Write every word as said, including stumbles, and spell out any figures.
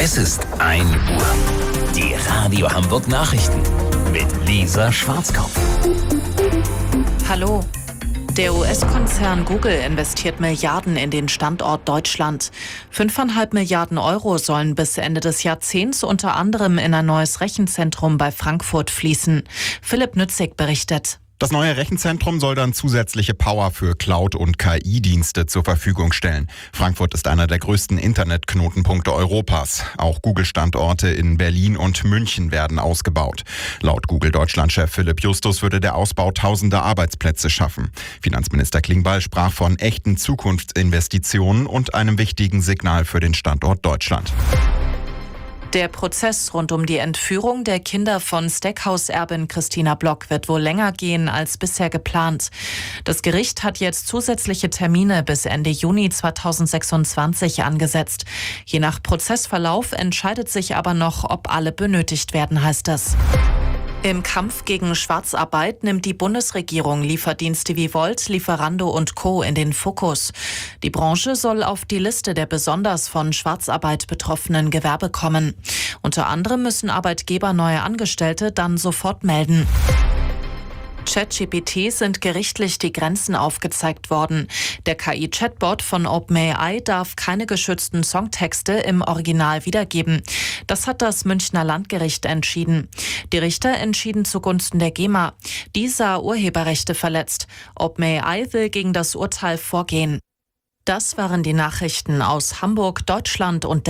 Es ist ein Uhr. Die Radio Hamburg Nachrichten mit Lisa Schwarzkopf. Hallo. Der U S-Konzern Google investiert Milliarden in den Standort Deutschland. Fünfeinhalb Milliarden Euro sollen bis Ende des Jahrzehnts unter anderem in ein neues Rechenzentrum bei Frankfurt fließen. Philipp Nützig berichtet. Das neue Rechenzentrum soll dann zusätzliche Power für Cloud- und K I-Dienste zur Verfügung stellen. Frankfurt ist einer der größten Internetknotenpunkte Europas. Auch Google-Standorte in Berlin und München werden ausgebaut. Laut Google-Deutschland-Chef Philipp Justus würde der Ausbau tausende Arbeitsplätze schaffen. Finanzminister Klingbeil sprach von echten Zukunftsinvestitionen und einem wichtigen Signal für den Standort Deutschland. Der Prozess rund um die Entführung der Kinder von Steakhouse-Erbin Christina Block wird wohl länger gehen als bisher geplant. Das Gericht hat jetzt zusätzliche Termine bis Ende Juni zweitausendsechsundzwanzig angesetzt. Je nach Prozessverlauf entscheidet sich aber noch, ob alle benötigt werden, heißt es. Im Kampf gegen Schwarzarbeit nimmt die Bundesregierung Lieferdienste wie Volt, Lieferando und Co. in den Fokus. Die Branche soll auf die Liste der besonders von Schwarzarbeit betroffenen Gewerbe kommen. Unter anderem müssen Arbeitgeber neue Angestellte dann sofort melden. ChatGPT sind gerichtlich die Grenzen aufgezeigt worden. Der K I-Chatbot von OpenAI darf keine geschützten Songtexte im Original wiedergeben. Das hat das Münchner Landgericht entschieden. Die Richter entschieden zugunsten der GEMA. Die sah Urheberrechte verletzt. OpenAI will gegen das Urteil vorgehen. Das waren die Nachrichten aus Hamburg, Deutschland und der